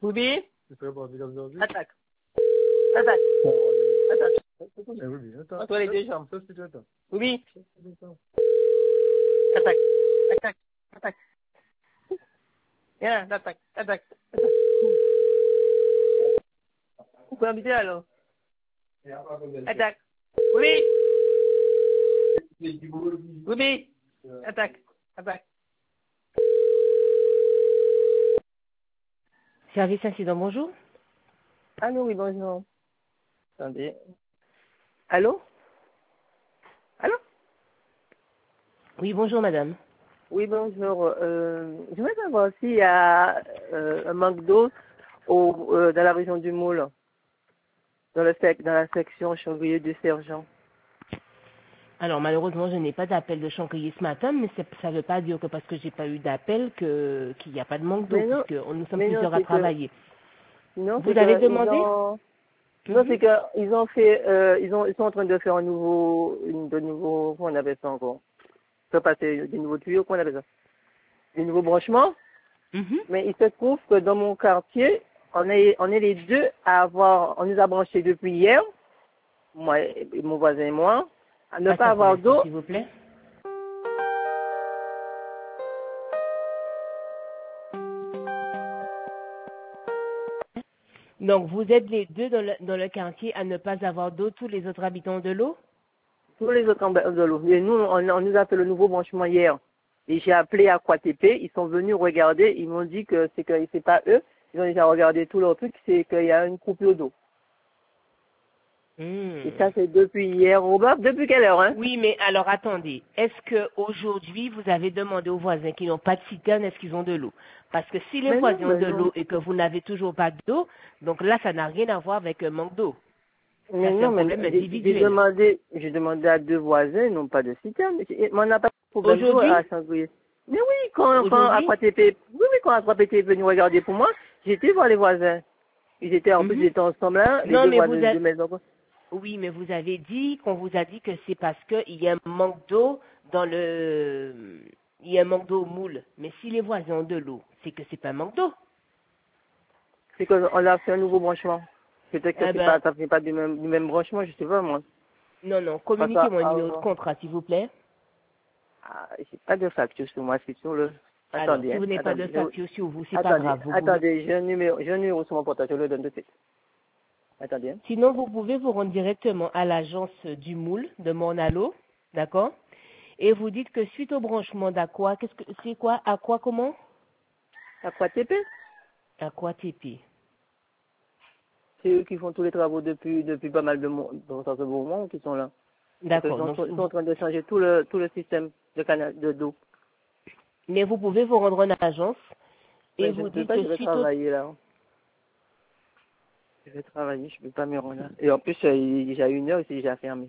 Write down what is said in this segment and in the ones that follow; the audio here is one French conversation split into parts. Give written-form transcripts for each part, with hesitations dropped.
Ruby, Tu serais pas comme aujourd'hui? attaque. Attaque. Attaque. Ruby, attends. Entre les deux jambes. Ça, c'est attends. Ruby, attaque. Attaque. Attaque. Viens, attaque. Attaque. Vous pouvez habiter alors? Attaque. Ruby. Ruby, attaque. Attaque. Service incident, bonjour. Allô, oui, bonjour. Attendez. Allô? Allô? Oui, bonjour madame. Oui, bonjour. Je voudrais savoir s'il y a un manque d'eau dans la région du Moule, dans la section Chambrier du Sergent. Alors malheureusement, je n'ai pas d'appel de Chancrilly ce matin, mais ça ne veut pas dire que parce que j'ai pas eu d'appel qu'il n'y a pas de manque d'eau, Mais non, puisque nous sommes mais non, plusieurs à c'est que, travailler. non, Vous c'est avez que demandé? non, c'est que ils ont fait, ils sont en train de faire de nouveaux, comment on appelle ça encore? Ça passer des nouveaux tuyaux, comment on appelle ça? Des nouveaux branchements. Mhm. Mais il se trouve que dans mon quartier, on est les deux on nous a branchés depuis hier, moi, et mon voisin et moi, à ne pas Patientez un avoir instant, d'eau. s'il vous plaît. Donc vous êtes les deux dans le quartier à ne pas avoir d'eau, tous les autres habitants de l'eau? Tous les autres en bas de l'eau. Et nous, on nous a fait le nouveau branchement hier. Et j'ai appelé AquaTP, ils sont venus regarder, ils m'ont dit que c'est pas eux, ils ont déjà regardé tout leur truc, c'est qu'il y a une coupure d'eau. Et ça, c'est depuis hier, Robert. Depuis quelle heure, hein? Oui, mais alors attendez. Est-ce que aujourd'hui vous avez demandé aux voisins qui n'ont pas de citerne, est-ce qu'ils ont de l'eau? Parce que si les voisins ont de Non. l'eau et que vous n'avez toujours pas d'eau, donc là, ça n'a rien à voir avec un manque d'eau. Ça, Mais c'est un non, mais problème individuel. j'ai demandé à deux voisins, ils n'ont pas de citerne. Mais on n'a pas de problème d'eau Aujourd'hui? à Saint-Gouye. Mais oui, quand Aujourd'hui? AquaTP, quand AquaTP est venu regarder pour moi, j'étais voir les voisins. En plus, ils étaient ensemble là, les Non, deux mais voisins de maison. oui, mais vous avez dit qu'on vous a dit que c'est parce qu'il y a un manque d'eau il y a un manque d'eau au moule. Mais si les voisins ont de l'eau, c'est que c'est pas un manque d'eau. C'est qu'on a fait un nouveau branchement. Peut-être que Eh ben, ça fait pas du même branchement, je sais pas, moi. non, Parce que, communiquez-moi un numéro de contrat, s'il vous plaît. j'ai pas de facture sur moi, c'est sur le... Alors, Attendez, si hein, vous n'avez pas de attendez. facture sur vous, c'est pas grave. Attendez, j'ai un numéro sur mon portable, je le donne de suite. Attendez, hein. Sinon, vous pouvez vous rendre directement à l'agence du Moule de Mornalo, d'accord? Et vous dites que suite au branchement d'Aqua, c'est quoi? Aqua comment? AquaTP, Aqua TP. c'est eux qui font tous les travaux depuis pas mal de mois, dans un bon moment, qui sont là. Parce qu'ils D'accord. Donc, sont en train de changer tout le système de canal d'eau. mais vous pouvez vous rendre en agence et Mais je vous ne peux dites pas, que je vais suite au... travailler là. Je vais travailler, je ne peux pas me rendre là. Et en plus, il est déjà 1 heure, c'est déjà fermé.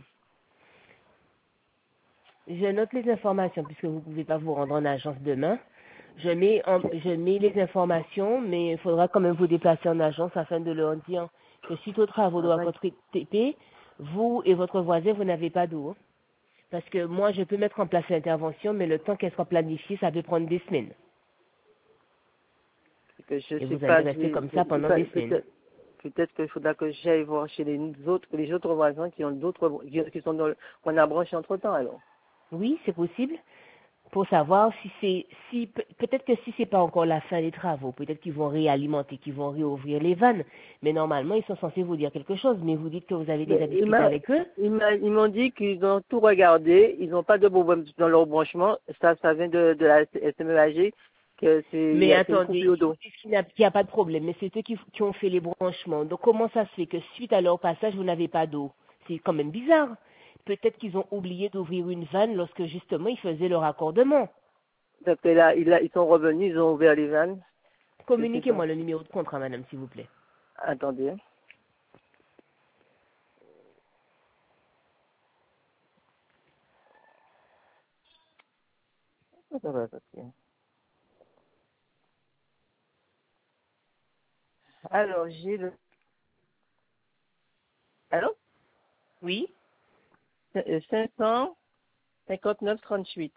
Je note les informations puisque vous ne pouvez pas vous rendre en agence demain. Je mets les informations, mais il faudra quand même vous déplacer en agence afin de leur dire que suite aux travaux de Ah, Aqua TP, vous et votre voisin, vous n'avez pas d'eau. Parce que moi, je peux mettre en place l'intervention, mais le temps qu'elle soit planifiée, ça peut prendre des semaines. que je Et sais vous allez pas, rester comme ça pendant des semaines. peut-être qu'il faudra que j'aille voir chez les autres voisins qui ont qui sont qu'on a branché entre temps alors. Oui, c'est possible. Pour savoir peut-être que si c'est pas encore la fin des travaux, peut-être qu'ils vont réalimenter, qu'ils vont réouvrir les vannes. Mais normalement, ils sont censés vous dire quelque chose. Mais vous dites que vous avez déjà Mais discuté avec eux. ils m'ont dit qu'ils ont tout regardé, ils n'ont pas de problème dans leur branchement. Ça vient de la SMEAG, que Mais c'est une attendez, coupure ils vous d'eau. disent qu'il n'y a pas de problème. Mais c'est eux qui ont fait les branchements. Donc comment ça se fait que suite à leur passage, vous n'avez pas d'eau? C'est quand même bizarre. Peut-être qu'ils ont oublié d'ouvrir une vanne lorsque justement ils faisaient leur raccordement. Donc là, ils sont revenus, ils ont ouvert les vannes. Je sais pas. Communiquez-moi le numéro de contrat, madame, s'il vous plaît. Attendez, hein. Ça va sortir. Alors, j'ai le... Allô? Oui? 559-38.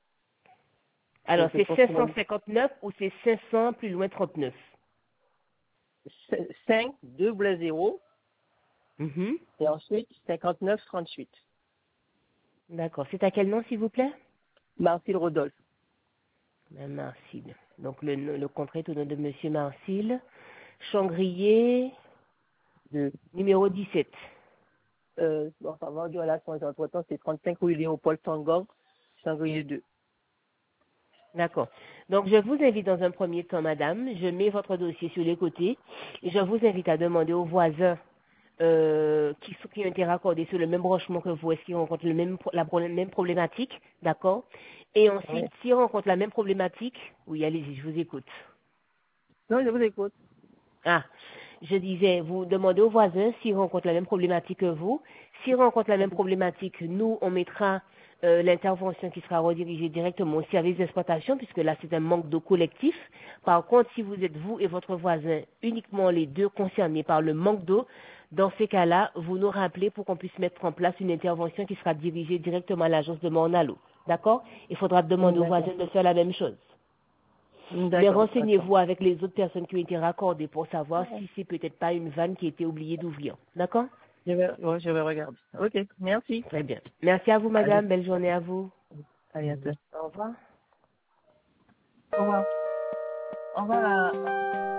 Alors, Donc, c'est pour 559 ou c'est 500 plus loin 39? 5 0 Mhm. et ensuite 59 38. D'accord. C'est à quel nom, s'il vous plaît? Marcille Rodolphe. Madame Marcille. Donc, le contrat est au nom de Monsieur Marcille. Changrier, De, numéro 17. bon, ça va, voilà, entre-temps, c'est 35 rue Léopold Tangor, Changrier 2. D'accord. Donc, je vous invite dans un premier temps, madame, je mets votre dossier sur les côtés et je vous invite à demander aux voisins qui ont été raccordés sur le même branchement que vous, est-ce qu'ils rencontrent même problématique, d'accord? Et ensuite, Oui. s'ils rencontrent la même problématique, oui, allez-y, je vous écoute. Non, je vous écoute. Ah, je disais, vous demandez aux voisins s'ils rencontrent la même problématique que vous. S'ils rencontrent la même problématique, nous, on mettra l'intervention qui sera redirigée directement au service d'exploitation, puisque là, c'est un manque d'eau collectif. Par contre, si vous êtes vous et votre voisin uniquement les deux concernés par le manque d'eau, dans ces cas-là, vous nous rappelez pour qu'on puisse mettre en place une intervention qui sera dirigée directement à l'agence de Morne-à-l'eau. D'accord? Il faudra demander aux voisins de faire la même chose. Mais D'accord. renseignez-vous avec les autres personnes qui ont été raccordées pour savoir si c'est peut-être pas une vanne qui a été oubliée d'ouvrir. D'accord? Je vais regarder. Ok, merci. Très bien. Merci à vous, Allez, madame. Belle journée à vous. à bientôt. Au revoir. Au revoir. Au revoir.